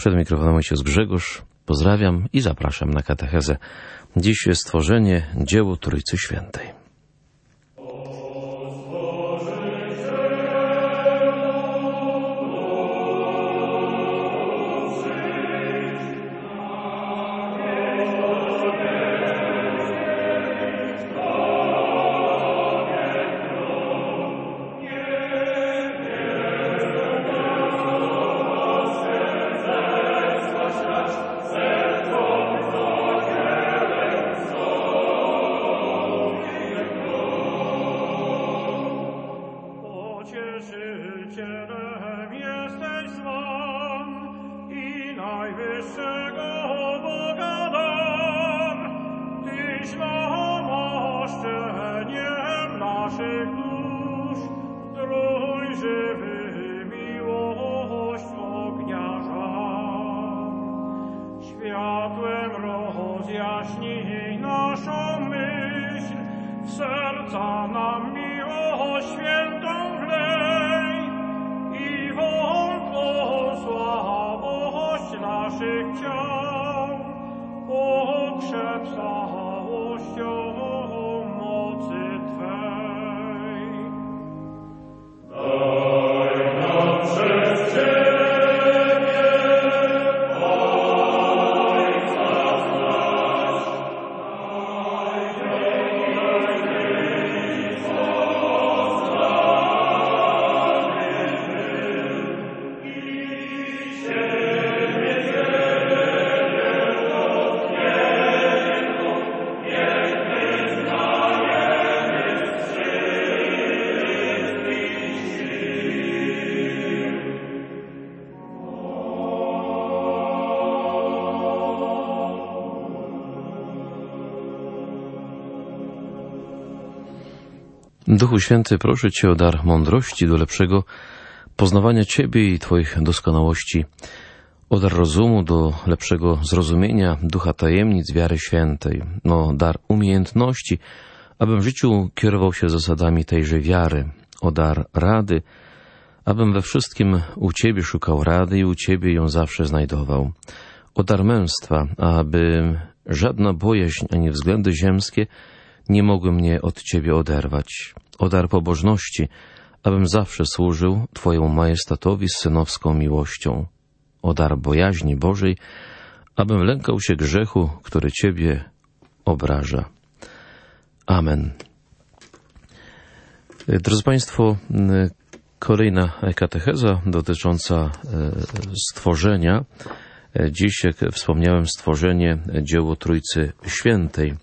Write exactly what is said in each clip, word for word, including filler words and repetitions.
Przed mikrofonem ojciec Grzegorz. Pozdrawiam i zapraszam na katechezę. Dziś jest stworzenie, dzieło Trójcy Świętej. Rozjaśnij naszą myśl, w serca nam miłość świętą wlej i wolną słabość naszych ciał pokrzep całością mocy Twej. Daj nam przez Ciebie Duchu Święty, proszę Cię o dar mądrości do lepszego poznawania Ciebie i Twoich doskonałości, o dar rozumu do lepszego zrozumienia ducha tajemnic wiary świętej, o dar umiejętności, abym w życiu kierował się zasadami tejże wiary, o dar rady, abym we wszystkim u Ciebie szukał rady i u Ciebie ją zawsze znajdował, o dar męstwa, aby żadna bojaźń ani względy ziemskie nie mogły mnie od Ciebie oderwać, o dar pobożności, abym zawsze służył Twojemu majestatowi z synowską miłością, o dar bojaźni Bożej, abym lękał się grzechu, który Ciebie obraża. Amen. Drodzy Państwo, kolejna katecheza dotycząca stworzenia. Dziś, jak wspomniałem, stworzenie, dzieło Trójcy Świętej.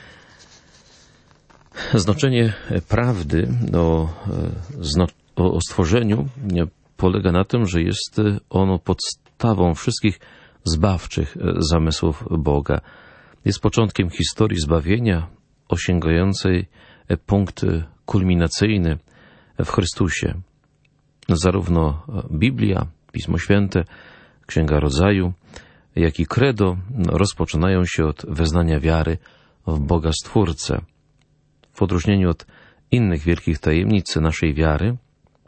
Znaczenie prawdy o, o stworzeniu polega na tym, że jest ono podstawą wszystkich zbawczych zamysłów Boga. Jest początkiem historii zbawienia, osiągającej punkt kulminacyjny w Chrystusie. Zarówno Biblia, Pismo Święte, Księga Rodzaju, jak i Credo rozpoczynają się od wyznania wiary w Boga Stwórcę. W odróżnieniu od innych wielkich tajemnic naszej wiary,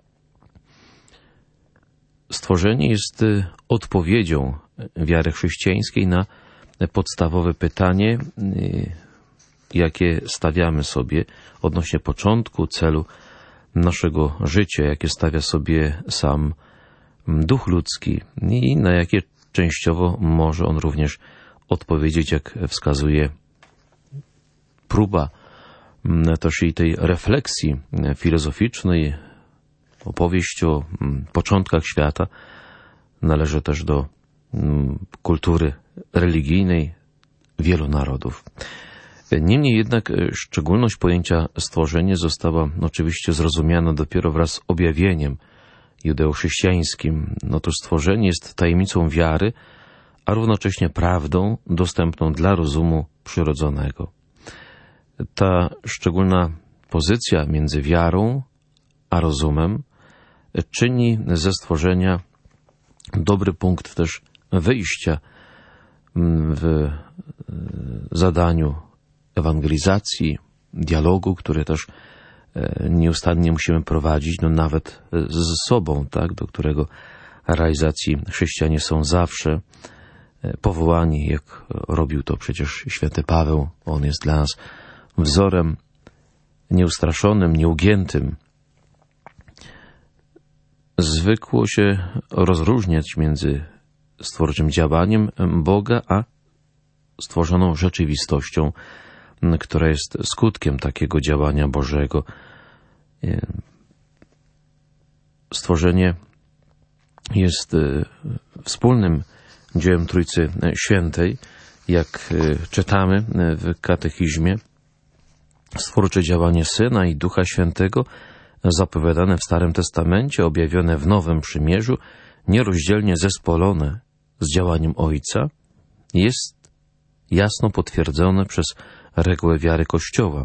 stworzenie jest odpowiedzią wiary chrześcijańskiej na podstawowe pytanie, jakie stawiamy sobie odnośnie początku, celu naszego życia, jakie stawia sobie sam duch ludzki i na jakie częściowo może on również odpowiedzieć, jak wskazuje próba też i tej refleksji filozoficznej, opowieść o początkach świata należy też do kultury religijnej wielu narodów. Niemniej jednak szczególność pojęcia stworzenie została oczywiście zrozumiana dopiero wraz z objawieniem judeo-chrześcijańskim. Otóż stworzenie jest tajemnicą wiary, a równocześnie prawdą dostępną dla rozumu przyrodzonego. Ta szczególna pozycja między wiarą a rozumem czyni ze stworzenia dobry punkt też wyjścia w zadaniu ewangelizacji, dialogu, który też nieustannie musimy prowadzić, no nawet z sobą, tak, do którego realizacji chrześcijanie są zawsze powołani, jak robił to przecież święty Paweł. On jest dla nas wzorem nieustraszonym, nieugiętym. Zwykło się rozróżniać między stwórczym działaniem Boga, a stworzoną rzeczywistością, która jest skutkiem takiego działania Bożego. Stworzenie jest wspólnym dziełem Trójcy Świętej. Jak czytamy w katechizmie, stwórcze działanie Syna i Ducha Świętego, zapowiadane w Starym Testamencie, objawione w Nowym Przymierzu, nierozdzielnie zespolone z działaniem Ojca, jest jasno potwierdzone przez regułę wiary Kościoła.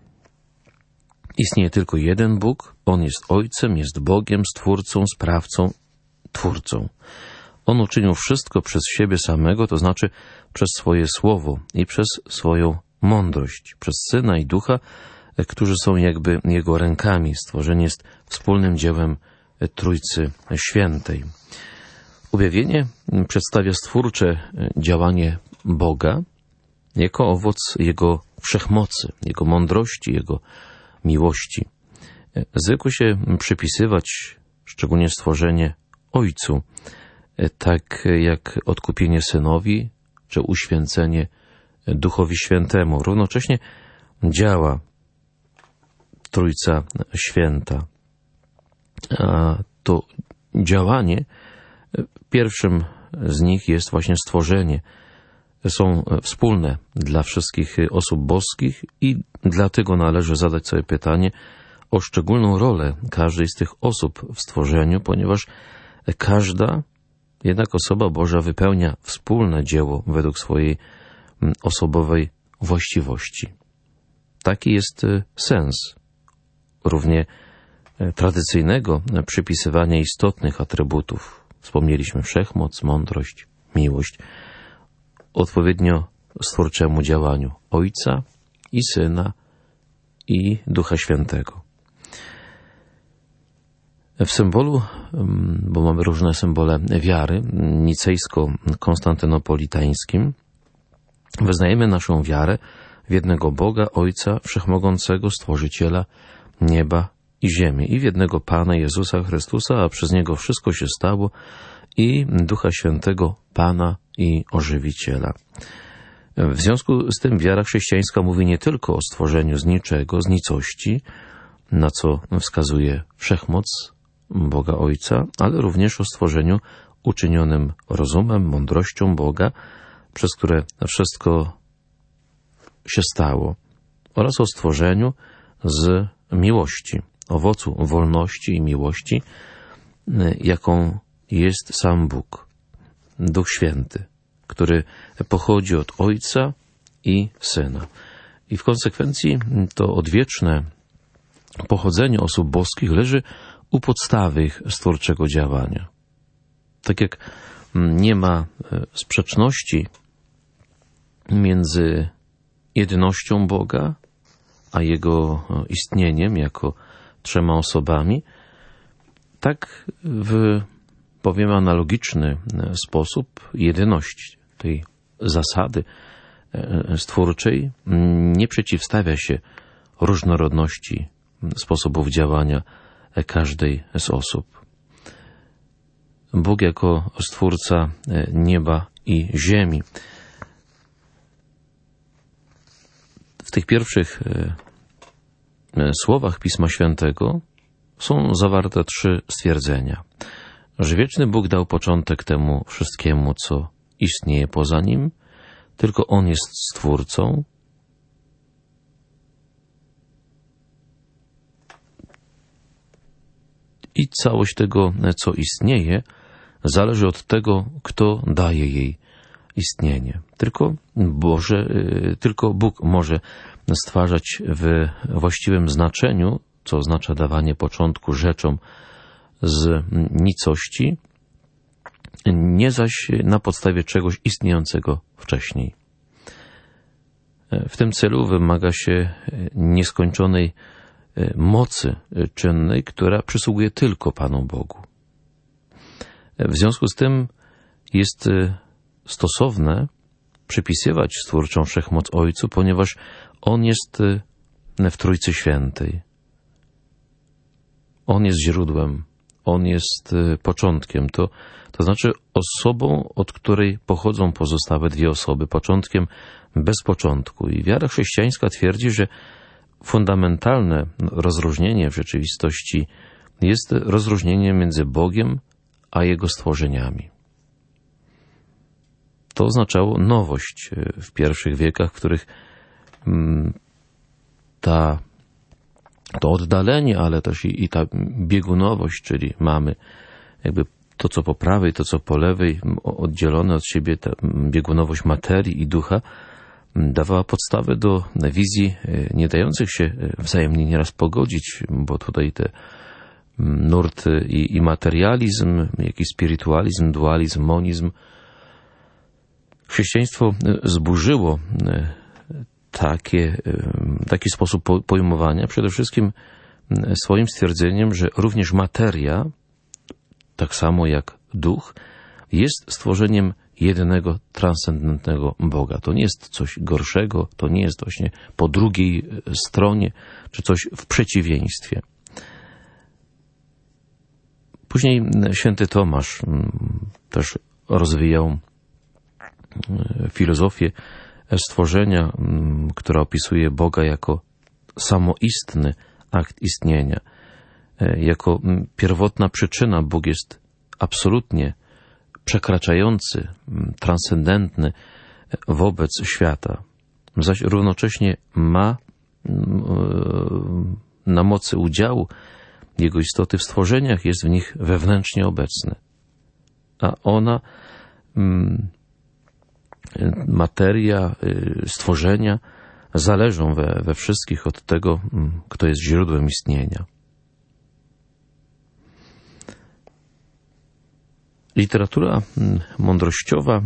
Istnieje tylko jeden Bóg, On jest Ojcem, jest Bogiem, Stwórcą, Sprawcą, Twórcą. On uczynił wszystko przez siebie samego, to znaczy przez swoje Słowo i przez swoją mądrość, przez Syna i Ducha, którzy są jakby Jego rękami. Stworzenie jest wspólnym dziełem Trójcy Świętej. Objawienie przedstawia stwórcze działanie Boga jako owoc Jego wszechmocy, Jego mądrości, Jego miłości. Zwykło się przypisywać szczególnie stworzenie Ojcu, tak jak odkupienie Synowi czy uświęcenie Duchowi Świętemu. Równocześnie działa Trójca Święta. A to działanie, pierwszym z nich jest właśnie stworzenie. Są wspólne dla wszystkich osób boskich i dlatego należy zadać sobie pytanie o szczególną rolę każdej z tych osób w stworzeniu, ponieważ każda jednak osoba Boża wypełnia wspólne dzieło według swojej osobowej właściwości. Taki jest sens równie tradycyjnego przypisywania istotnych atrybutów. Wspomnieliśmy wszechmoc, mądrość, miłość, odpowiednio stwórczemu działaniu Ojca i Syna i Ducha Świętego. W symbolu, bo mamy różne symbole wiary, nicejsko-konstantynopolitańskim, wyznajemy naszą wiarę w jednego Boga, Ojca Wszechmogącego, Stworzyciela nieba i ziemi, i w jednego Pana Jezusa Chrystusa, a przez Niego wszystko się stało, i Ducha Świętego, Pana i Ożywiciela. W związku z tym wiara chrześcijańska mówi nie tylko o stworzeniu z niczego, z nicości, na co wskazuje wszechmoc Boga Ojca, ale również o stworzeniu uczynionym rozumem, mądrością Boga, przez które wszystko się stało, oraz o stworzeniu z miłości, owocu wolności i miłości, jaką jest sam Bóg, Duch Święty, który pochodzi od Ojca i Syna. I w konsekwencji to odwieczne pochodzenie osób boskich leży u podstawy ich stwórczego działania. Tak jak nie ma sprzeczności między jednością Boga a Jego istnieniem jako trzema osobami, tak w, powiem, analogiczny sposób jedyność tej zasady stwórczej nie przeciwstawia się różnorodności sposobów działania każdej z osób. Bóg jako Stwórca nieba i ziemi. W tych pierwszych słowach Pisma Świętego są zawarte trzy stwierdzenia. Że wieczny Bóg dał początek temu wszystkiemu, co istnieje poza Nim, tylko On jest Stwórcą. I całość tego, co istnieje, zależy od tego, kto daje jej istnienie. Tylko Boże, tylko Bóg może stwarzać w właściwym znaczeniu, co oznacza dawanie początku rzeczom z nicości, nie zaś na podstawie czegoś istniejącego wcześniej. W tym celu wymaga się nieskończonej mocy czynnej, która przysługuje tylko Panu Bogu. W związku z tym jest stosowne przypisywać stwórczą wszechmoc Ojcu, ponieważ On jest w Trójcy Świętej. On jest źródłem, On jest początkiem, to, to znaczy osobą, od której pochodzą pozostałe dwie osoby, początkiem bez początku. I wiara chrześcijańska twierdzi, że fundamentalne rozróżnienie w rzeczywistości jest rozróżnieniem między Bogiem a Jego stworzeniami. To oznaczało nowość w pierwszych wiekach, w których ta, to oddalenie, ale też i, i ta biegunowość, czyli mamy jakby to, co po prawej, to, co po lewej, oddzielone od siebie, ta biegunowość materii i ducha, dawała podstawę do wizji nie dających się wzajemnie nieraz pogodzić, bo tutaj te nurty i, i materializm, jak i spirytualizm, dualizm, monizm. Chrześcijaństwo zburzyło takie, taki sposób pojmowania, przede wszystkim swoim stwierdzeniem, że również materia, tak samo jak duch, jest stworzeniem jedynego transcendentnego Boga. To nie jest coś gorszego, to nie jest właśnie po drugiej stronie, czy coś w przeciwieństwie. Później święty Tomasz też rozwijał filozofię stworzenia, która opisuje Boga jako samoistny akt istnienia. Jako pierwotna przyczyna Bóg jest absolutnie przekraczający, transcendentny wobec świata, zaś równocześnie ma na mocy udziału Jego istoty w stworzeniach, jest w nich wewnętrznie obecny. A ona, materia, stworzenia zależą we, we wszystkich od tego, kto jest źródłem istnienia. Literatura mądrościowa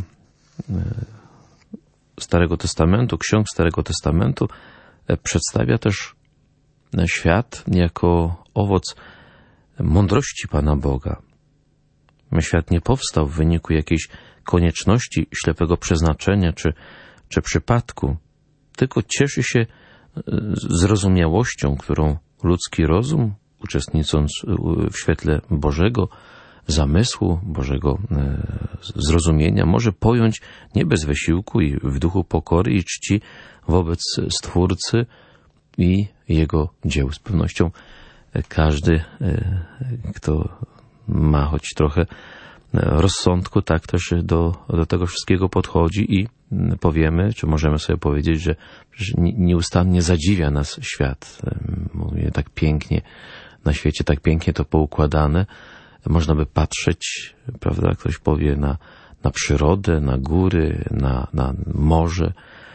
Starego Testamentu, ksiąg Starego Testamentu przedstawia też świat jako owoc mądrości Pana Boga. Świat nie powstał w wyniku jakiejś konieczności, ślepego przeznaczenia czy, czy przypadku, tylko cieszy się zrozumiałością, którą ludzki rozum, uczestnicząc w świetle Bożego zamysłu, Bożego zrozumienia, może pojąć nie bez wysiłku i w duchu pokory i czci wobec Stwórcy i Jego dzieł. Z pewnością każdy, kto ma choć trochę rozsądku, tak też do, do tego wszystkiego podchodzi i powiemy, czy możemy sobie powiedzieć, że nieustannie zadziwia nas świat. Mówię, tak pięknie na świecie, tak pięknie to poukładane. Można by patrzeć, prawda, ktoś powie na, na przyrodę, na góry, na, na morze.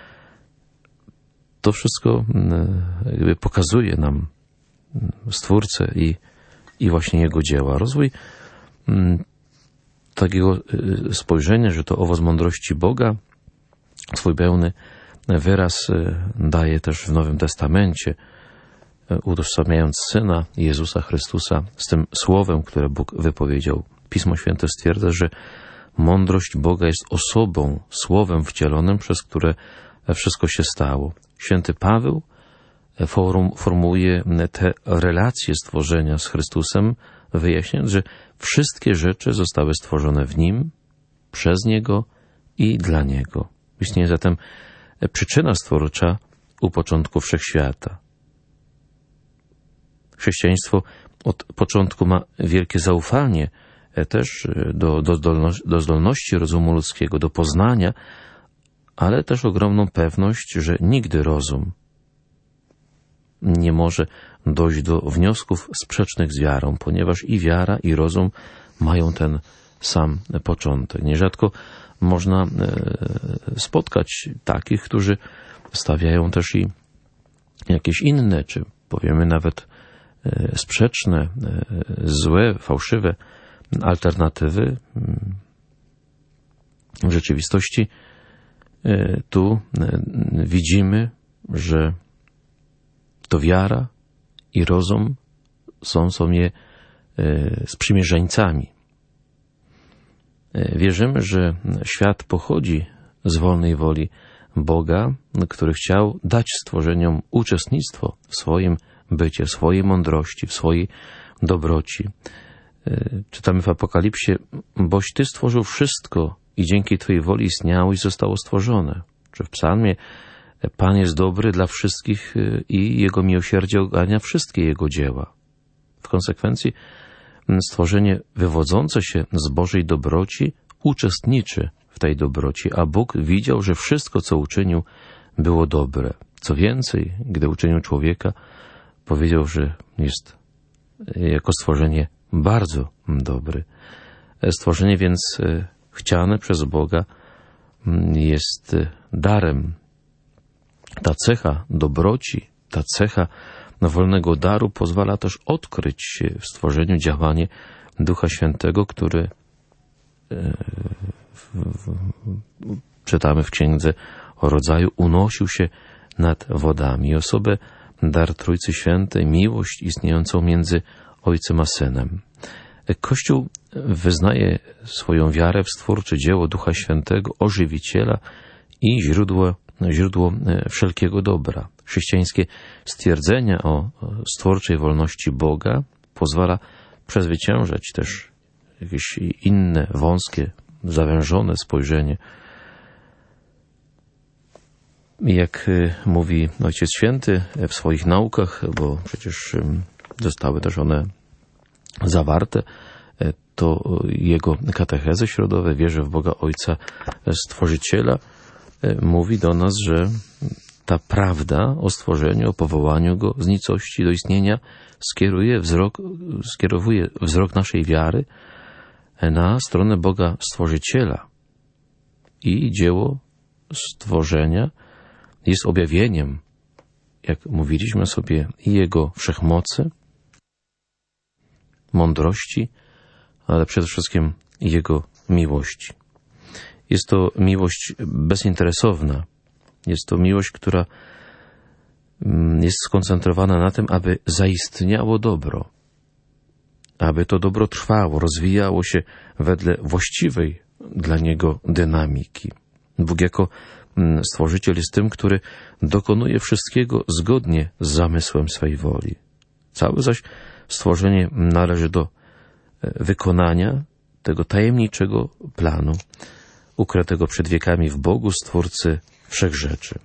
To wszystko jakby pokazuje nam Stwórcę i, i właśnie Jego dzieła. Rozwój takiego spojrzenia, że to owoc mądrości Boga, swój pełny wyraz daje też w Nowym Testamencie, utożsamiając Syna Jezusa Chrystusa z tym słowem, które Bóg wypowiedział. Pismo Święte stwierdza, że mądrość Boga jest osobą, słowem wcielonym, przez które wszystko się stało. Święty Paweł formułuje te relacje stworzenia z Chrystusem, wyjaśniając, że wszystkie rzeczy zostały stworzone w Nim, przez Niego i dla Niego. Istnieje zatem przyczyna stwórcza u początku wszechświata. Chrześcijaństwo od początku ma wielkie zaufanie też do, do, zdolności, do zdolności rozumu ludzkiego, do poznania, ale też ogromną pewność, że nigdy rozum nie może dojść do wniosków sprzecznych z wiarą, ponieważ i wiara, i rozum mają ten sam początek. Nierzadko można spotkać takich, którzy stawiają też i jakieś inne, czy powiemy nawet sprzeczne, złe, fałszywe alternatywy. W rzeczywistości tu widzimy, że to wiara i rozum są sobie sprzymierzeńcami. Wierzymy, że świat pochodzi z wolnej woli Boga, który chciał dać stworzeniom uczestnictwo w swoim bycie, w swojej mądrości, w swojej dobroci. Czytamy w Apokalipsie: boś Ty stworzył wszystko i dzięki Twojej woli istniało i zostało stworzone. Czy w psalmie: Pan jest dobry dla wszystkich i Jego miłosierdzie ogania wszystkie Jego dzieła. W konsekwencji stworzenie wywodzące się z Bożej dobroci uczestniczy w tej dobroci, a Bóg widział, że wszystko, co uczynił, było dobre. Co więcej, gdy uczynił człowieka, powiedział, że jest jako stworzenie bardzo dobry. Stworzenie więc chciane przez Boga jest darem. Ta cecha dobroci, ta cecha wolnego daru pozwala też odkryć w stworzeniu działanie Ducha Świętego, który w, w, czytamy w Księdze o Rodzaju, unosił się nad wodami. Osobę dar Trójcy Świętej, miłość istniejącą między Ojcem a Synem. Kościół wyznaje swoją wiarę w stwórcze dzieło Ducha Świętego, ożywiciela i źródło, źródło wszelkiego dobra. Chrześcijańskie stwierdzenia o stwórczej wolności Boga pozwala przezwyciężać też jakieś inne, wąskie, zawężone spojrzenie. Jak mówi Ojciec Święty w swoich naukach, bo przecież zostały też one zawarte, to jego katechezy środowe, wierzę w Boga Ojca Stworzyciela, mówi do nas, że ta prawda o stworzeniu, o powołaniu Go z nicości do istnienia skieruje wzrok, skierowuje wzrok naszej wiary na stronę Boga Stworzyciela. I dzieło stworzenia jest objawieniem, jak mówiliśmy sobie, i Jego wszechmocy, mądrości, ale przede wszystkim Jego miłości. Jest to miłość bezinteresowna. Jest to miłość, która jest skoncentrowana na tym, aby zaistniało dobro, aby to dobro trwało, rozwijało się wedle właściwej dla Niego dynamiki. Bóg jako Stworzyciel jest tym, który dokonuje wszystkiego zgodnie z zamysłem swej woli. Całe zaś stworzenie należy do wykonania tego tajemniczego planu, ukrytego przed wiekami w Bogu, Stwórcy wszechrzeczy.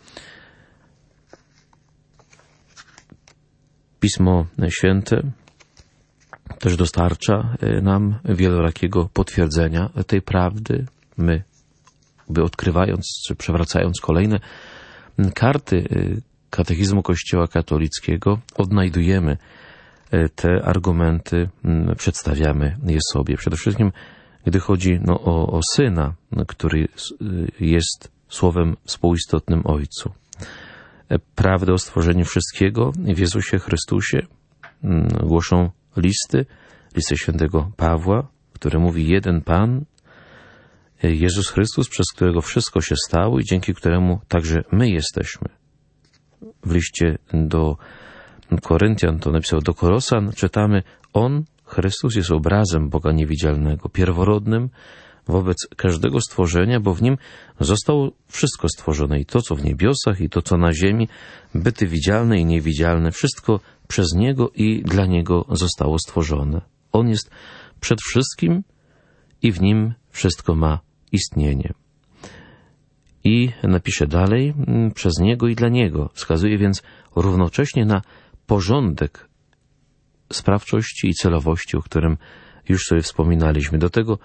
Pismo Święte też dostarcza nam wielorakiego potwierdzenia tej prawdy. My, by odkrywając czy przewracając kolejne karty katechizmu Kościoła katolickiego, odnajdujemy te argumenty, przedstawiamy je sobie. Przede wszystkim, gdy chodzi no, o, o Syna, który jest słowem współistotnym Ojcu. Prawdę o stworzeniu wszystkiego w Jezusie Chrystusie głoszą listy, listy świętego Pawła, który mówi: jeden Pan, Jezus Chrystus, przez którego wszystko się stało i dzięki któremu także my jesteśmy. W liście do Koryntian, to napisał do Kolosan, czytamy: On, Chrystus, jest obrazem Boga niewidzialnego, pierworodnym wobec każdego stworzenia, bo w Nim zostało wszystko stworzone, i to, co w niebiosach, i to, co na ziemi, byty widzialne i niewidzialne, wszystko przez Niego i dla Niego zostało stworzone. On jest przed wszystkim i w Nim wszystko ma istnienie. I napisze dalej: przez Niego i dla Niego. Wskazuje więc równocześnie na porządek sprawczości i celowości, o którym już sobie wspominaliśmy. Do tego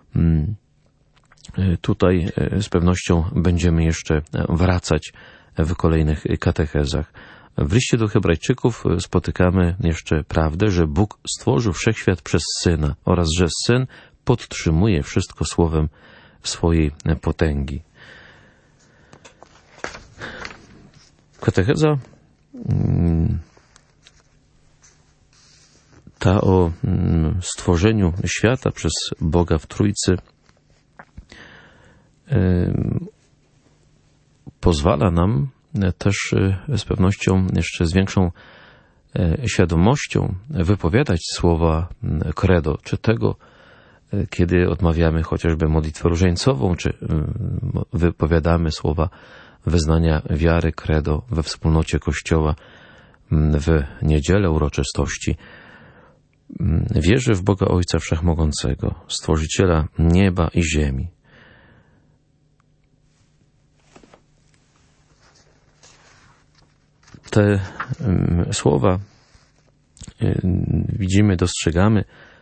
tutaj z pewnością będziemy jeszcze wracać w kolejnych katechezach. W liście do Hebrajczyków spotykamy jeszcze prawdę, że Bóg stworzył wszechświat przez Syna oraz że Syn podtrzymuje wszystko słowem swojej potęgi. Katecheza ta o stworzeniu świata przez Boga w Trójcy pozwala nam też z pewnością jeszcze z większą świadomością wypowiadać słowa credo, czy tego, kiedy odmawiamy chociażby modlitwę różańcową, czy wypowiadamy słowa wyznania wiary, credo we wspólnocie Kościoła w niedzielę uroczystości, wierzę w Boga Ojca Wszechmogącego, Stworzyciela nieba i ziemi. Te słowa widzimy, dostrzegamy.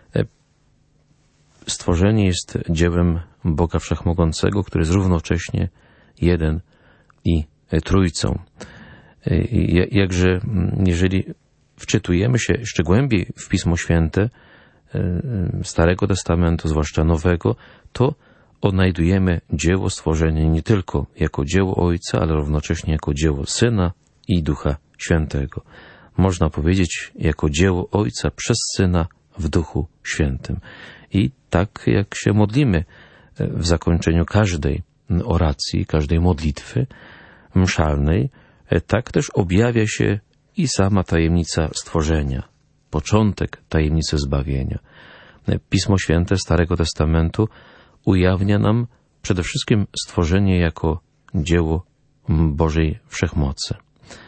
Stworzenie jest dziełem Boga Wszechmogącego, który jest równocześnie jeden i Trójcą. Jakże, jeżeli wczytujemy się jeszcze głębiej w Pismo Święte Starego Testamentu, zwłaszcza Nowego, to odnajdujemy dzieło stworzenia nie tylko jako dzieło Ojca, ale równocześnie jako dzieło Syna i Ducha Świętego. Można powiedzieć, jako dzieło Ojca przez Syna w Duchu Świętym. I tak jak się modlimy w zakończeniu każdej oracji, każdej modlitwy mszalnej, tak też objawia się i sama tajemnica stworzenia, początek tajemnicy zbawienia. Pismo Święte Starego Testamentu ujawnia nam przede wszystkim stworzenie jako dzieło Bożej Wszechmocy.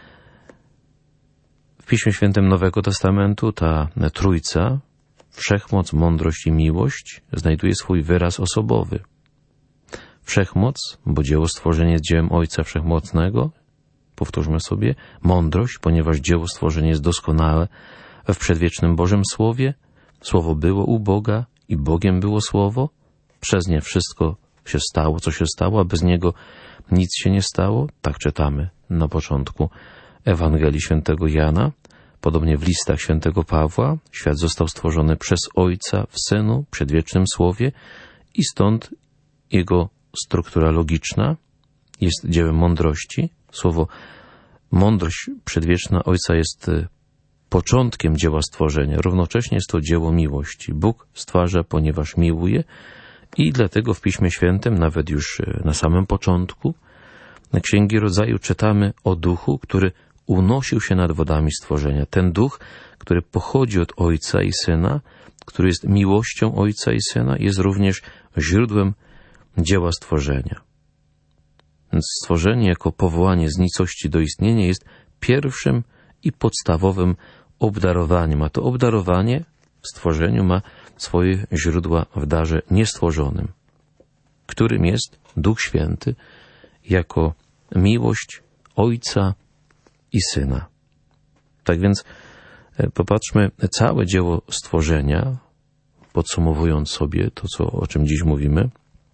W Piśmie Świętym Nowego Testamentu ta Trójca, Wszechmoc, mądrość i miłość, znajduje swój wyraz osobowy. Wszechmoc, bo dzieło stworzenia jest dziełem Ojca Wszechmocnego, powtórzmy sobie, mądrość, ponieważ dzieło stworzenia jest doskonałe w przedwiecznym Bożym Słowie, Słowo było u Boga i Bogiem było Słowo, przez nie wszystko się stało, co się stało, a bez niego nic się nie stało, tak czytamy na początku Ewangelii Świętego Jana. Podobnie w listach Świętego Pawła świat został stworzony przez Ojca w Synu, przedwiecznym Słowie i stąd jego struktura logiczna jest dziełem mądrości. Słowo mądrość przedwieczna Ojca jest początkiem dzieła stworzenia. Równocześnie jest to dzieło miłości. Bóg stwarza, ponieważ miłuje i dlatego w Piśmie Świętym, nawet już na samym początku Księgi Rodzaju czytamy o Duchu, który unosił się nad wodami stworzenia. Ten Duch, który pochodzi od Ojca i Syna, który jest miłością Ojca i Syna, jest również źródłem dzieła stworzenia. Więc stworzenie jako powołanie z nicości do istnienia jest pierwszym i podstawowym obdarowaniem, a to obdarowanie w stworzeniu ma swoje źródła w darze niestworzonym, którym jest Duch Święty jako miłość Ojca i Syna. Tak więc popatrzmy, całe dzieło stworzenia, podsumowując sobie to, co, o czym dziś mówimy,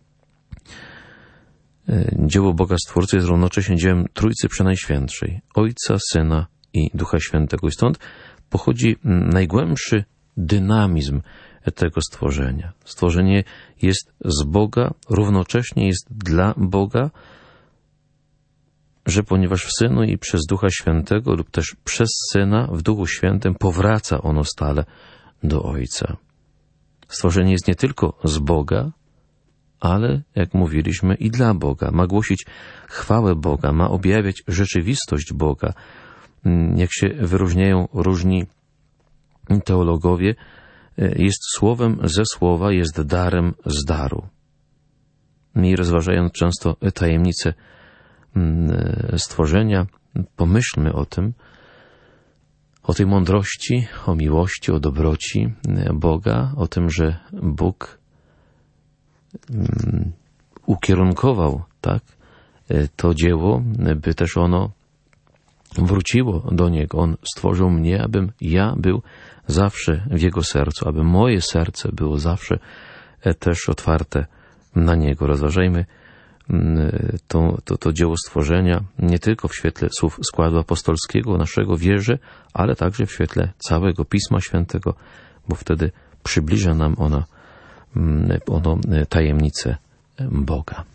dzieło Boga Stwórcy jest równocześnie dziełem Trójcy Przenajświętszej, Ojca, Syna i Ducha Świętego. I stąd pochodzi najgłębszy dynamizm tego stworzenia. Stworzenie jest z Boga, równocześnie jest dla Boga, że ponieważ w Synu i przez Ducha Świętego lub też przez Syna w Duchu Świętym powraca ono stale do Ojca. Stworzenie jest nie tylko z Boga, ale, jak mówiliśmy, i dla Boga. Ma głosić chwałę Boga, ma objawiać rzeczywistość Boga. Jak się wyróżniają różni teologowie, jest słowem ze słowa, jest darem z daru. I rozważając często tajemnicę stworzenia, pomyślmy o tym, o tej mądrości, o miłości, o dobroci Boga, o tym, że Bóg ukierunkował, tak, to dzieło, by też ono wróciło do Niego. On stworzył mnie, abym ja był zawsze w Jego sercu, aby moje serce było zawsze też otwarte na Niego. Rozważajmy to, to, to dzieło stworzenia nie tylko w świetle słów składu apostolskiego naszego wierze, ale także w świetle całego Pisma Świętego, bo wtedy przybliża nam ono, ono tajemnicę Boga.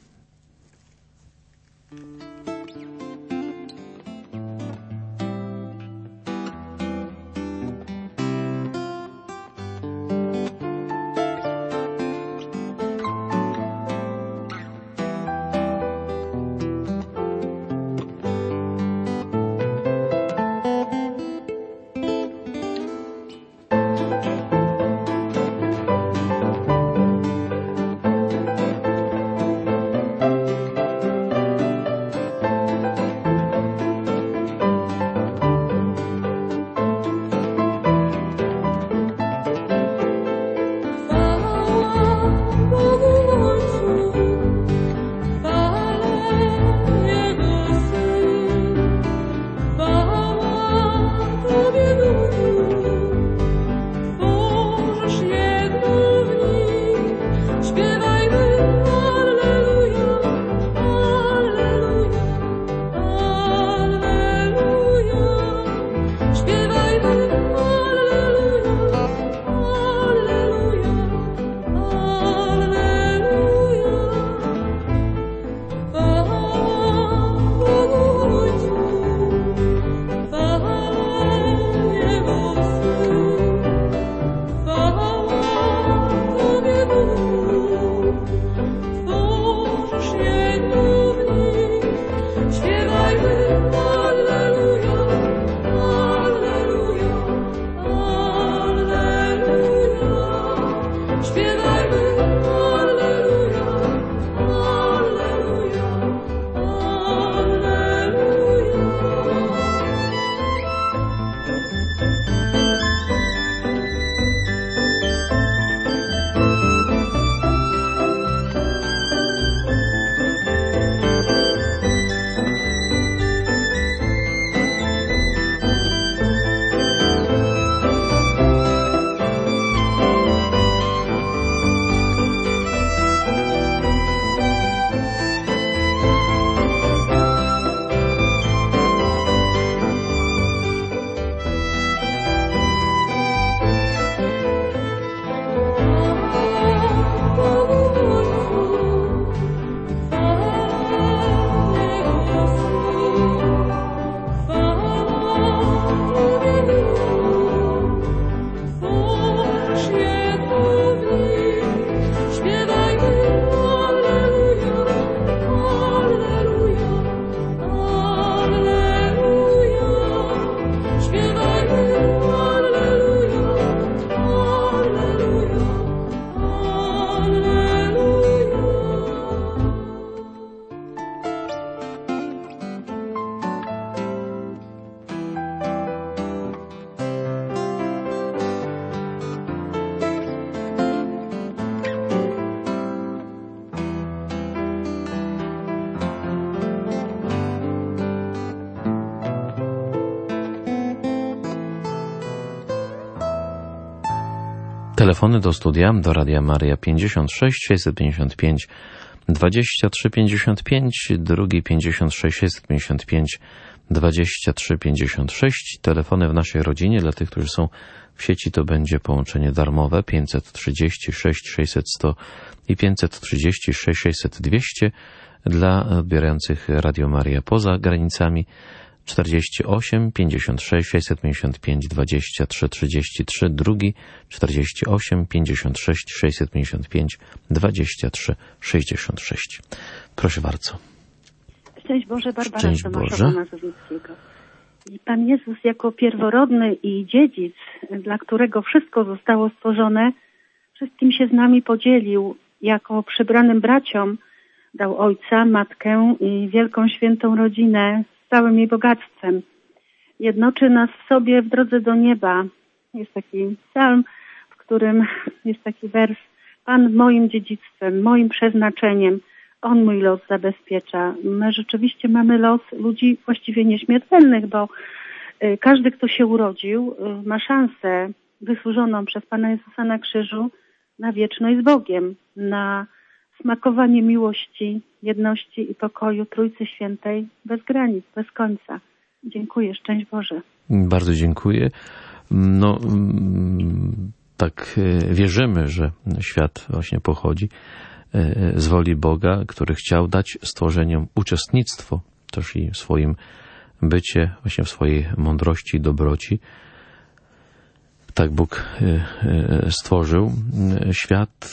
Telefony do studia, do Radia Maryja pięćdziesiąt sześć sześćset pięćdziesiąt pięć dwadzieścia trzy pięćdziesiąt pięć, drugi pięćdziesiąt sześć sześćset pięćdziesiąt pięć dwadzieścia trzy pięćdziesiąt sześć. Telefony w naszej rodzinie dla tych, którzy są w sieci, to będzie połączenie darmowe pięćset trzydzieści sześć sześćset sto i pięćset trzydzieści sześć sześćset dwieście. Dla odbierających Radio Maryja poza granicami czterdzieści osiem pięćdziesiąt sześć sześćset pięćdziesiąt pięć dwadzieścia trzy trzydzieści trzy, drugi czterdzieści osiem pięćdziesiąt sześć sześćset pięćdziesiąt pięć dwadzieścia trzy sześćdziesiąt sześć. Proszę bardzo. Szczęść Boże, Barbara Szczęść Boże. Mazowieckiego. I Pan Jezus jako pierworodny i dziedzic, dla którego wszystko zostało stworzone, wszystkim się z nami podzielił. Jako przybranym braciom dał ojca, matkę i wielką świętą rodzinę z całym jej bogactwem. Jednoczy nas w sobie w drodze do nieba. Jest taki psalm, w którym jest taki wers: Pan moim dziedzictwem, moim przeznaczeniem, On mój los zabezpiecza. My rzeczywiście mamy los ludzi właściwie nieśmiertelnych, bo każdy, kto się urodził, ma szansę wysłużoną przez Pana Jezusa na krzyżu na wieczność z Bogiem, na smakowanie miłości, jedności i pokoju Trójcy Świętej bez granic, bez końca. Dziękuję, szczęść Boże. Bardzo dziękuję. No, tak wierzymy, że świat właśnie pochodzi z woli Boga, który chciał dać stworzeniom uczestnictwo też i w swoim bycie, właśnie w swojej mądrości i dobroci. Tak Bóg stworzył świat.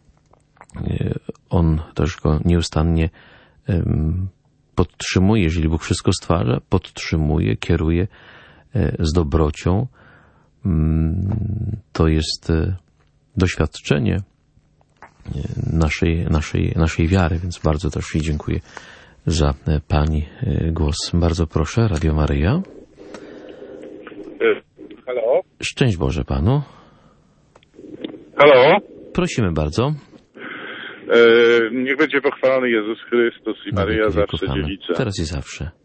On też go nieustannie podtrzymuje. Jeżeli Bóg wszystko stwarza, podtrzymuje, kieruje z dobrocią. To jest doświadczenie naszej, naszej, naszej wiary, więc bardzo też i dziękuję za Pani głos. Bardzo proszę, Radio Maryja. Halo? Szczęść Boże Panu. Halo? Prosimy bardzo. E, niech będzie pochwalony Jezus Chrystus i Maryja zawsze dziewica. Teraz i zawsze. E,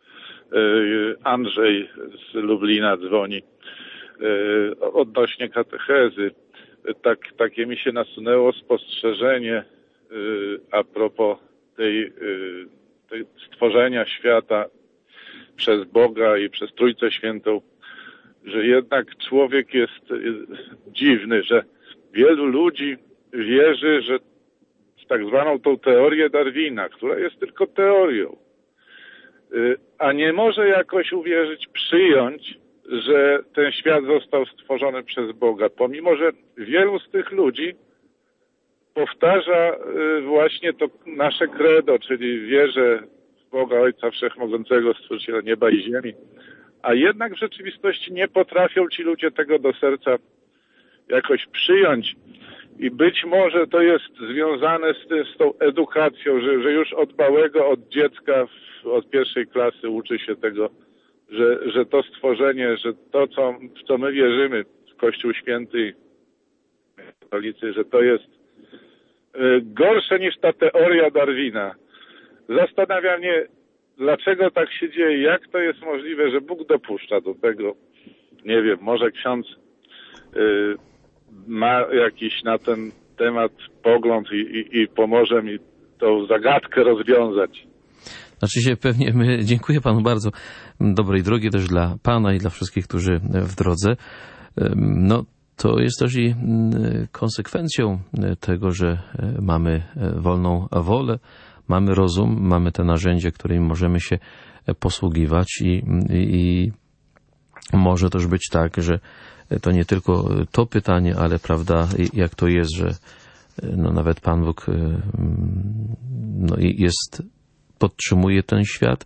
Andrzej z Lublina dzwoni. E, odnośnie katechezy. Tak, takie mi się nasunęło spostrzeżenie e, a propos tej, e, tej stworzenia świata przez Boga i przez Trójcę Świętą, że jednak człowiek jest e, dziwny, że wielu ludzi wierzy, że w tak zwaną tą teorię Darwina, która jest tylko teorią, a nie może jakoś uwierzyć, przyjąć, że ten świat został stworzony przez Boga, pomimo że wielu z tych ludzi powtarza właśnie to nasze credo, czyli wierzę w Boga Ojca Wszechmogącego, Stworzyciela nieba i ziemi, a jednak w rzeczywistości nie potrafią ci ludzie tego do serca jakoś przyjąć. I być może to jest związane z, tym, z tą edukacją, że, że już od małego, od dziecka, od pierwszej klasy uczy się tego, że, że to stworzenie, że to, co, w co my wierzymy, w Kościół Święty, katolicy, że to jest y, gorsze niż ta teoria Darwina. Zastanawia mnie, dlaczego tak się dzieje, jak to jest możliwe, że Bóg dopuszcza do tego. Nie wiem, może ksiądz y, ma jakiś na ten temat pogląd i, i, i pomoże mi tą zagadkę rozwiązać. Znaczy się pewnie, my, dziękuję Panu bardzo. Dobrej drogi też dla Pana i dla wszystkich, którzy w drodze. No, to jest też i konsekwencją tego, że mamy wolną wolę, mamy rozum, mamy te narzędzia, którymi możemy się posługiwać i, i może też być tak, że to nie tylko to pytanie, ale prawda, jak to jest, że no nawet Pan Bóg no jest, podtrzymuje ten świat.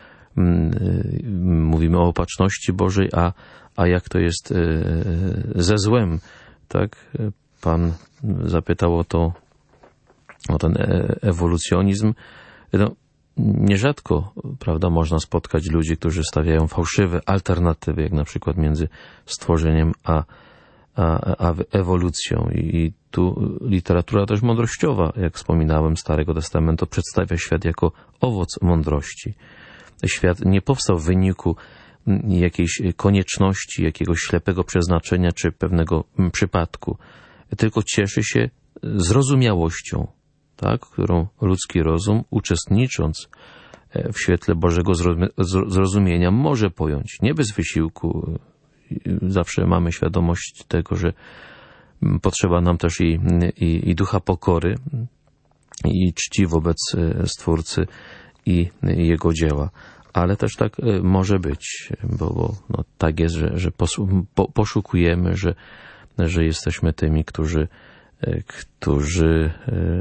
Mówimy o opatrzności Bożej, a, a jak to jest ze złem, tak? Pan zapytał o to, o ten ewolucjonizm. No, nierzadko, prawda, można spotkać ludzi, którzy stawiają fałszywe alternatywy, jak na przykład między stworzeniem a, a, a ewolucją. I tu literatura też mądrościowa, jak wspominałem, Starego Testamentu przedstawia świat jako owoc mądrości. Świat nie powstał w wyniku jakiejś konieczności, jakiegoś ślepego przeznaczenia czy pewnego przypadku. tylko cieszy się zrozumiałością, tak, którą ludzki rozum, uczestnicząc w świetle Bożego zrozumienia, może pojąć. Nie bez wysiłku. Zawsze mamy świadomość tego, że potrzeba nam też i, i, i ducha pokory, i czci wobec Stwórcy i Jego dzieła. Ale też tak może być, bo, bo no, tak jest, że, że po, poszukujemy, że, że jesteśmy tymi, którzy, którzy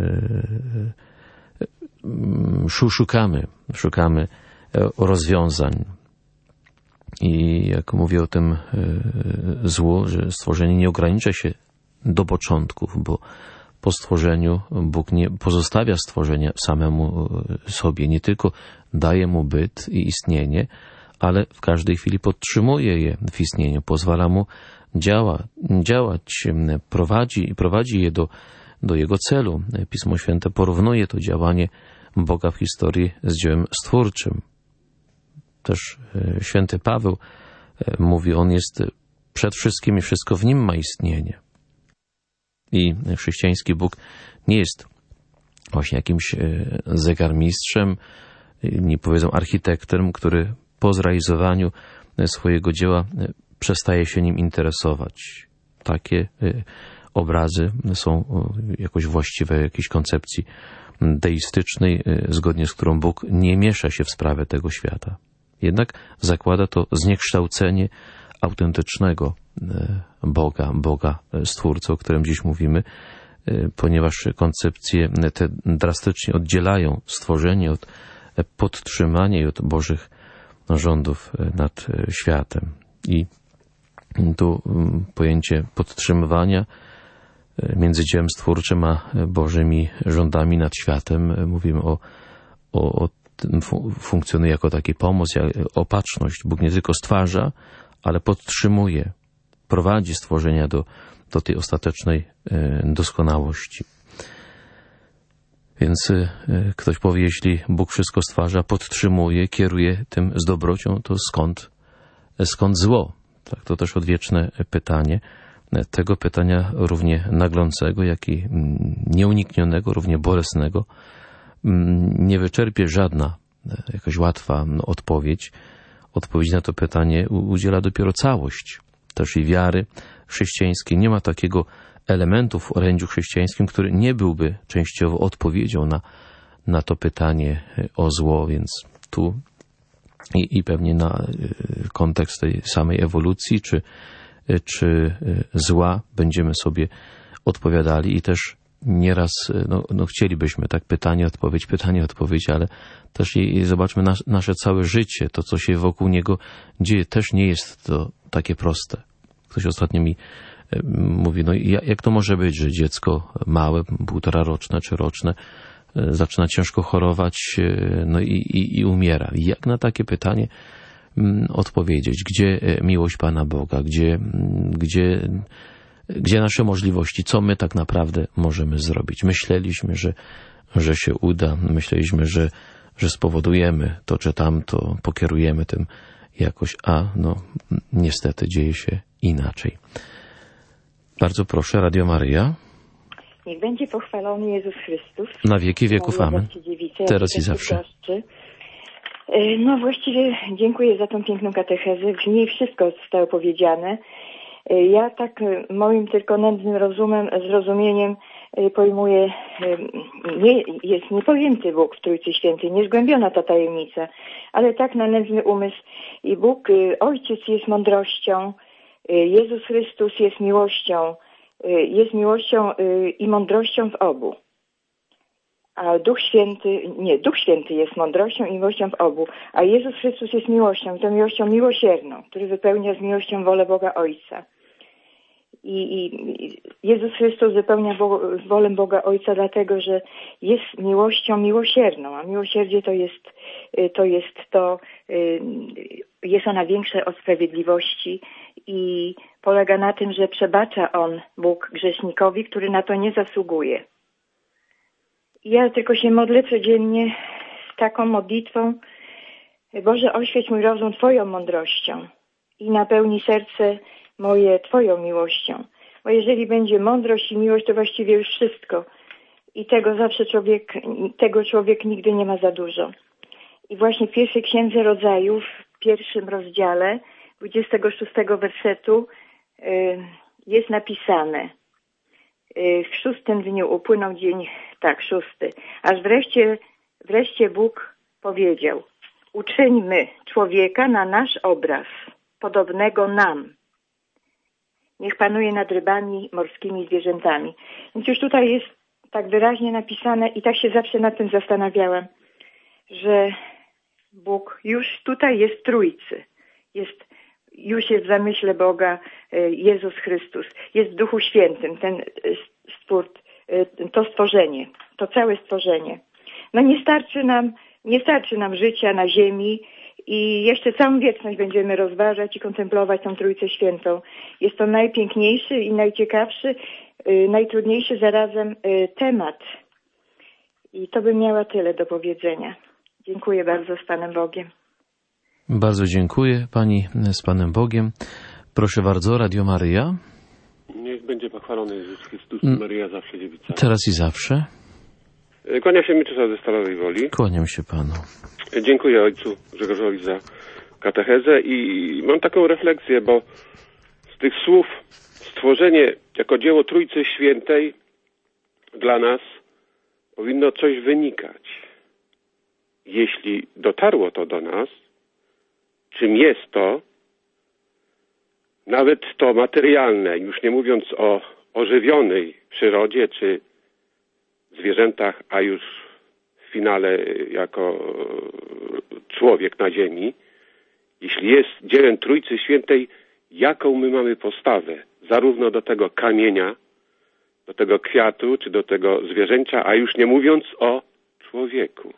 szukamy, szukamy rozwiązań. I jak mówię o tym złu, że stworzenie nie ogranicza się do początków, bo po stworzeniu Bóg nie pozostawia stworzenia samemu sobie, nie tylko daje mu byt i istnienie, ale w każdej chwili podtrzymuje je w istnieniu, pozwala mu działa, działać, prowadzi, prowadzi je do, do jego celu. Pismo Święte porównuje to działanie Boga w historii z dziełem stwórczym. Też święty Paweł mówi, on jest przed wszystkim i wszystko w nim ma istnienie. I chrześcijański Bóg nie jest właśnie jakimś zegarmistrzem, nie powiedzą architektem, który po zrealizowaniu swojego dzieła przestaje się nim interesować. Takie obrazy są jakoś właściwe jakiejś koncepcji deistycznej, zgodnie z którą Bóg nie miesza się w sprawę tego świata. Jednak zakłada to zniekształcenie autentycznego Boga, Boga Stwórcy, o którym dziś mówimy, ponieważ koncepcje te drastycznie oddzielają stworzenie od podtrzymania i od Bożych rządów nad światem. I tu pojęcie podtrzymywania między dziełem stwórczym a Bożymi rządami nad światem, mówimy o, o, o tym funkcjonuje jako taki pomoc, jak opatrzność. Bóg nie tylko stwarza, ale podtrzymuje, prowadzi stworzenia do, do tej ostatecznej doskonałości. Więc ktoś powie, jeśli Bóg wszystko stwarza, podtrzymuje, kieruje tym z dobrocią, to skąd, skąd zło? Tak, to też odwieczne pytanie. Tego pytania równie naglącego, jak i nieuniknionego, równie bolesnego, nie wyczerpie żadna jakaś łatwa odpowiedź. Odpowiedź na to pytanie udziela dopiero całość też i wiary chrześcijańskiej. Nie ma takiego elementu w orędziu chrześcijańskim, który nie byłby częściowo odpowiedzią na, na to pytanie o zło, więc tu i, i pewnie na kontekst tej samej ewolucji czy, czy zła będziemy sobie odpowiadali i też nieraz no, no chcielibyśmy tak pytanie, odpowiedź, pytanie, odpowiedź, ale też i, i zobaczmy nas, nasze całe życie, to co się wokół niego dzieje, też nie jest to takie proste. Ktoś ostatnio mi mówi, no jak to może być, że dziecko małe, półtora roczne czy roczne, zaczyna ciężko chorować, no i, i, i umiera. Jak na takie pytanie odpowiedzieć? Gdzie miłość Pana Boga? Gdzie, gdzie, gdzie nasze możliwości? Co my tak naprawdę możemy zrobić? Myśleliśmy, że, że się uda. Myśleliśmy, że, że spowodujemy to czy tamto, pokierujemy tym jakoś, a no niestety dzieje się inaczej. Bardzo proszę, Radio Maryja. Niech będzie pochwalony Jezus Chrystus. Na wieki wieków, amen. Teraz i zawsze. No właściwie dziękuję za tą piękną katechezę. W niej wszystko zostało powiedziane. Ja tak moim tylko nędznym rozumem, zrozumieniem pojmuję, nie, jest niepojęty Bóg w Trójcy Świętej, niezgłębiona ta tajemnica, ale tak na nędzny umysł. I Bóg, Ojciec jest mądrością, Jezus Chrystus jest miłością, jest miłością i mądrością w obu. A Duch Święty, nie, Duch Święty jest mądrością i miłością w obu, a Jezus Chrystus jest miłością, i to miłością miłosierną, który wypełnia z miłością wolę Boga Ojca. I, i Jezus Chrystus wypełnia Bo, wolę Boga Ojca dlatego, że jest miłością miłosierną, a miłosierdzie to jest to, jest to jest ona większa od sprawiedliwości i polega na tym, że przebacza On, Bóg, grzesznikowi, który na to nie zasługuje. Ja tylko się modlę codziennie z taką modlitwą: Boże, oświeć mój rozum Twoją mądrością i napełnij serce moje Twoją miłością, Bo jeżeli będzie mądrość i miłość, to właściwie już wszystko. I tego zawsze człowiek, tego człowiek nigdy nie ma za dużo. I właśnie w pierwszej Księdze Rodzajów, w pierwszym rozdziale, dwudziestego szóstego wersetu y, jest napisane: y, w szóstym dniu upłynął dzień, tak, szósty, aż wreszcie, wreszcie Bóg powiedział: uczyńmy człowieka na nasz obraz, podobnego nam. Niech panuje nad rybami, morskimi zwierzętami. Więc już tutaj jest tak wyraźnie napisane i tak się zawsze nad tym zastanawiałam, że Bóg już tutaj jest w Trójcy. Jest, już jest w zamyśle Boga Jezus Chrystus. Jest w Duchu Świętym, ten stwór, to stworzenie, to całe stworzenie. No nie starczy nam, nie starczy nam życia na ziemi i jeszcze całą wieczność będziemy rozważać i kontemplować tą Trójcę Świętą. Jest to najpiękniejszy i najciekawszy, najtrudniejszy zarazem temat. I to bym miała tyle do powiedzenia. Dziękuję bardzo, z Panem Bogiem. Bardzo dziękuję Pani, z Panem Bogiem. Proszę bardzo, Radio Maryja. Niech będzie pochwalony Jezus Chrystus, Maryja zawsze dziewica. Teraz i zawsze. Kłania się Mieczysław ze Stalowej Woli. Kłaniam się Panu. Dziękuję ojcu Grzegorzowi za katechezę i mam taką refleksję, bo z tych słów stworzenie jako dzieło Trójcy Świętej dla nas powinno coś wynikać. Jeśli dotarło to do nas, czym jest to, nawet to materialne, już nie mówiąc o ożywionej przyrodzie czy zwierzętach, a już w finale jako człowiek na ziemi, jeśli jest dziełem Trójcy Świętej, jaką my mamy postawę, zarówno do tego kamienia, do tego kwiatu, czy do tego zwierzęcia, a już nie mówiąc o człowieku.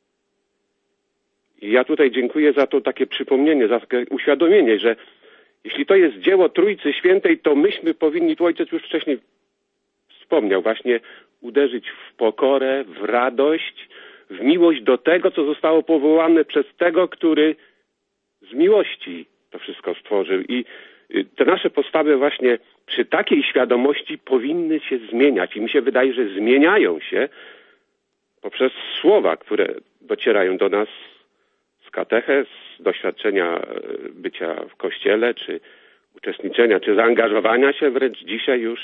I ja tutaj dziękuję za to takie przypomnienie, za takie uświadomienie, że jeśli to jest dzieło Trójcy Świętej, to myśmy powinni, tu ojciec już wcześniej wspomniał, właśnie uderzyć w pokorę, w radość, w miłość do tego, co zostało powołane przez tego, który z miłości to wszystko stworzył. I te nasze postawy właśnie przy takiej świadomości powinny się zmieniać. I mi się wydaje, że zmieniają się poprzez słowa, które docierają do nas z katechez, z doświadczenia bycia w kościele, czy uczestniczenia, czy zaangażowania się wręcz dzisiaj już.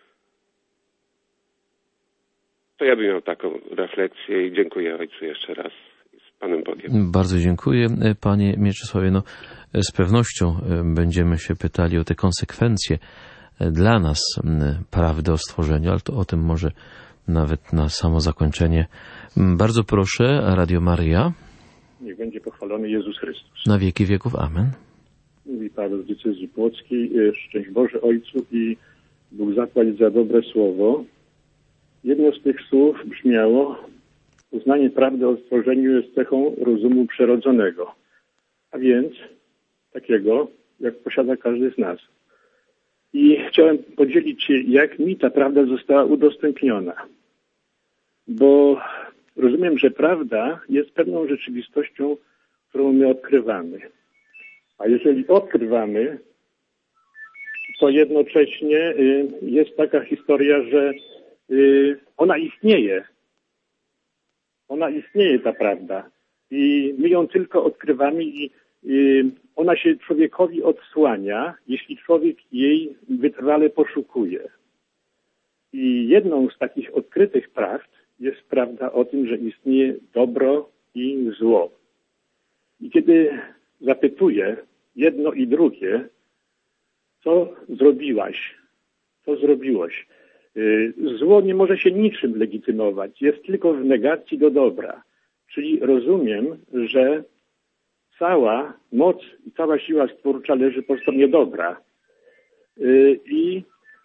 To ja bym miał taką refleksję i dziękuję ojcu jeszcze raz. Z Panem Bogiem. Bardzo dziękuję, Panie Mieczysławie. No, z pewnością będziemy się pytali o te konsekwencje dla nas prawdy o stworzeniu, ale to o tym może nawet na samo zakończenie. Bardzo proszę, Radio Maryja. Niech będzie pochwalony Jezus Chrystus. Na wieki wieków. Amen. Mówi Paweł z diecezji płockiej. Szczęść Boże Ojcu i Bóg zapłać za dobre słowo. Jedno z tych słów brzmiało: uznanie prawdy o stworzeniu jest cechą rozumu przyrodzonego, a więc takiego, jak posiada każdy z nas. I chciałem podzielić się, jak mi ta prawda została udostępniona. Bo rozumiem, że prawda jest pewną rzeczywistością, którą my odkrywamy. A jeżeli odkrywamy, to jednocześnie jest taka historia, że ona istnieje. Ona istnieje, ta prawda. I my ją tylko odkrywamy i ona się człowiekowi odsłania, jeśli człowiek jej wytrwale poszukuje. I jedną z takich odkrytych prawd jest prawda o tym, że istnieje dobro i zło. I kiedy zapytuję jedno i drugie, co zrobiłaś, co zrobiłeś? Zło nie może się niczym legitymować, jest tylko w negacji do dobra. Czyli rozumiem, że cała moc i cała siła stwórcza leży po stronie dobra. I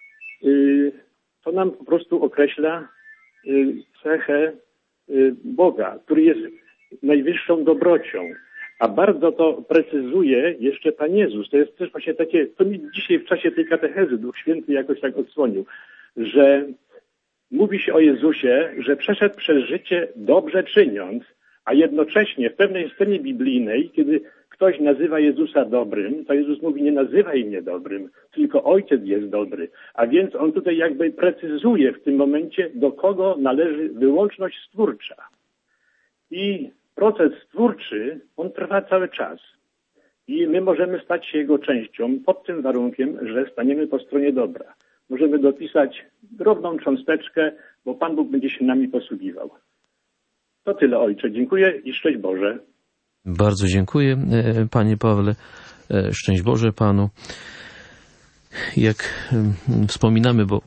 to nam po prostu określa cechę Boga, który jest najwyższą dobrocią. A bardzo to precyzuje jeszcze Pan Jezus. To jest też właśnie takie, to mi dzisiaj w czasie tej katechezy Duch Święty jakoś tak odsłonił, że mówi się o Jezusie, że przeszedł przez życie dobrze czyniąc, a jednocześnie w pewnej scenie biblijnej, kiedy ktoś ktoś nazywa Jezusa dobrym, to Jezus mówi, nie nazywaj mnie dobrym, tylko Ojciec jest dobry. A więc on tutaj jakby precyzuje w tym momencie, do kogo należy wyłączność stwórcza. I proces stwórczy, on trwa cały czas. I my możemy stać się jego częścią pod tym warunkiem, że staniemy po stronie dobra. Możemy dopisać drobną cząsteczkę, bo Pan Bóg będzie się nami posługiwał. To tyle, Ojcze. Dziękuję i szczęść Boże. Bardzo dziękuję, Panie Pawle. Szczęść Boże Panu. Jak wspominamy, bo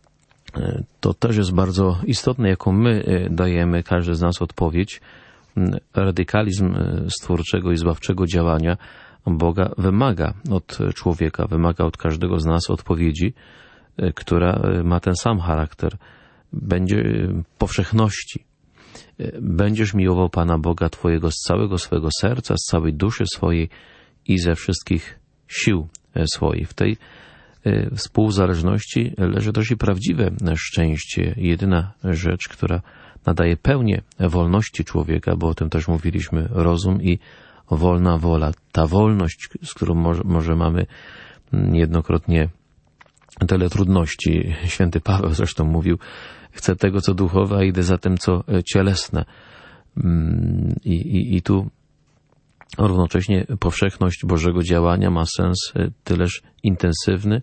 to też jest bardzo istotne, jaką my dajemy, każdy z nas odpowiedź. Radykalizm stwórczego i zbawczego działania Boga wymaga od człowieka, wymaga od każdego z nas odpowiedzi, która ma ten sam charakter. Będzie powszechności. Będziesz miłował Pana Boga Twojego z całego swego serca, z całej duszy swojej i ze wszystkich sił swoich. W tej współzależności leży też i prawdziwe szczęście. Jedyna rzecz, która nadaje pełnię wolności człowieka, bo o tym też mówiliśmy, rozum i wolna wola. Ta wolność, z którą może, może mamy niejednokrotnie tyle trudności. Święty Paweł zresztą mówił, chcę tego, co duchowe, a idę za tym, co cielesne. I, i, i tu równocześnie powszechność Bożego działania ma sens tyleż intensywny,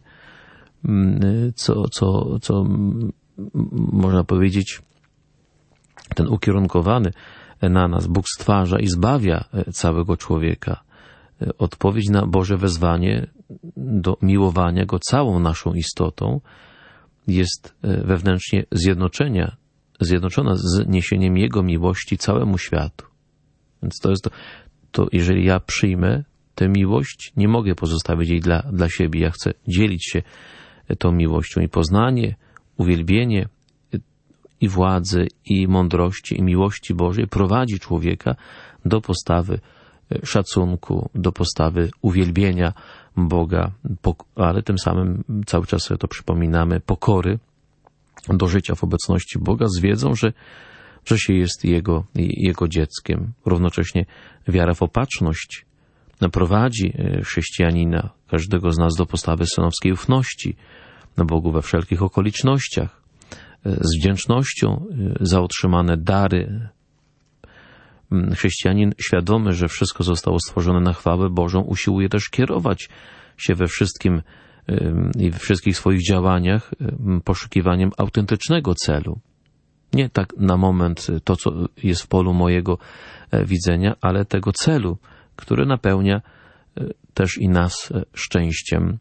co, co, co można powiedzieć, ten ukierunkowany na nas Bóg stwarza i zbawia całego człowieka. Odpowiedź na Boże wezwanie do miłowania Go całą naszą istotą jest wewnętrznie zjednoczenia, zjednoczona z niesieniem Jego miłości całemu światu. Więc to jest to, to jeżeli ja przyjmę tę miłość, nie mogę pozostawić jej dla, dla siebie. Ja chcę dzielić się tą miłością i poznanie, uwielbienie i władzy, i mądrości, i miłości Bożej prowadzi człowieka do postawy szacunku, do postawy uwielbienia Boga, ale tym samym cały czas sobie to przypominamy, pokory do życia w obecności Boga z wiedzą, że, że się jest Jego, Jego dzieckiem. Równocześnie wiara w opatrzność prowadzi chrześcijanina, każdego z nas do postawy synowskiej ufności na Bogu we wszelkich okolicznościach, z wdzięcznością za otrzymane dary. Chrześcijanin świadomy, że wszystko zostało stworzone na chwałę Bożą, usiłuje też kierować się we wszystkim i we wszystkich swoich działaniach poszukiwaniem autentycznego celu. Nie tak na moment to, co jest w polu mojego widzenia, ale tego celu, który napełnia też i nas szczęściem,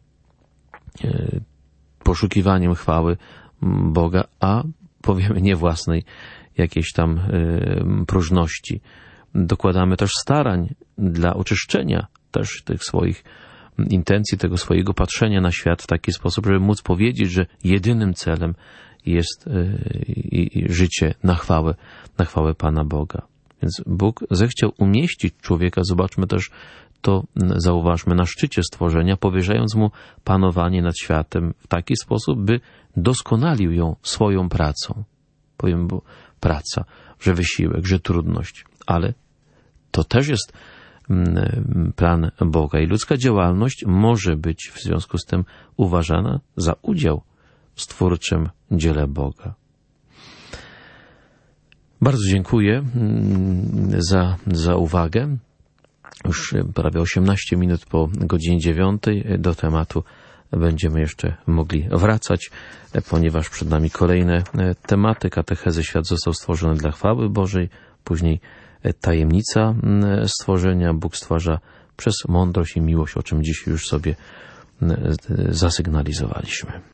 poszukiwaniem chwały Boga, a powiemy nie własnej jakiejś tam próżności. Dokładamy też starań dla oczyszczenia też tych swoich intencji, tego swojego patrzenia na świat w taki sposób, żeby móc powiedzieć, że jedynym celem jest życie na chwałę, na chwałę Pana Boga. Więc Bóg zechciał umieścić człowieka, zobaczmy też to, zauważmy, na szczycie stworzenia, powierzając mu panowanie nad światem w taki sposób, by doskonalił ją swoją pracą. Powiem, bo praca, że wysiłek, że trudność, ale to też jest plan Boga i ludzka działalność może być w związku z tym uważana za udział w stwórczym dziele Boga. Bardzo dziękuję za, za uwagę. Już prawie osiemnaście minut po godzinie dziewiątej do tematu będziemy jeszcze mogli wracać, ponieważ przed nami kolejne tematy. Katechezy Świat został stworzony dla chwały Bożej, później tajemnica stworzenia. Bóg stwarza przez mądrość i miłość, o czym dziś już sobie zasygnalizowaliśmy.